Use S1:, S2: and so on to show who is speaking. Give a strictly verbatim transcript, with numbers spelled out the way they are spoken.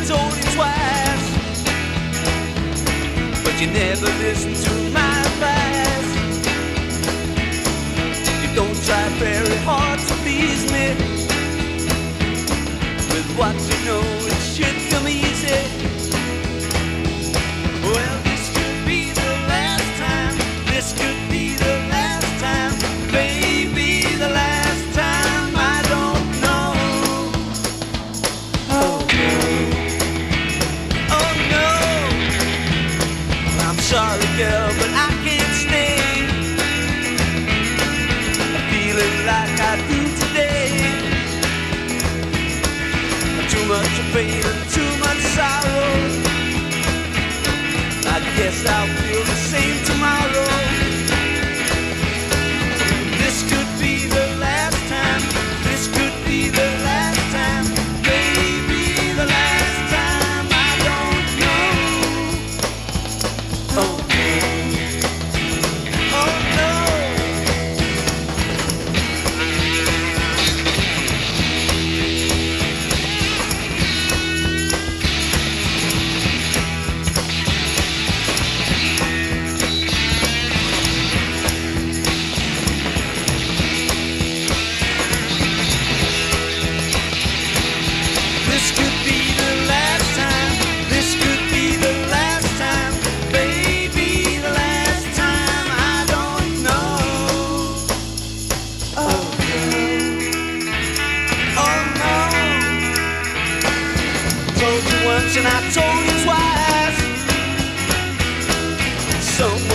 S1: told you twice, but you never listened to my advice. You don't try very hard to please me. With what you know, it should come easy. Well, this could be the last time. This could be the last time. Maybe the last time. I don't know. Oh no. Oh no. I'm sorry, girl, but I can't stay. I'm feeling like I do today. Too much pain and too much sorrow. I guess I'll feel the same tomorrow. This could be the last time. This could be the last time. Maybe the last time. I don't know. Oh no. Oh no. This could be the last time. This could be the last time. Baby, the last time. I don't know. Oh no. Oh no. Told you once and I told you twice. So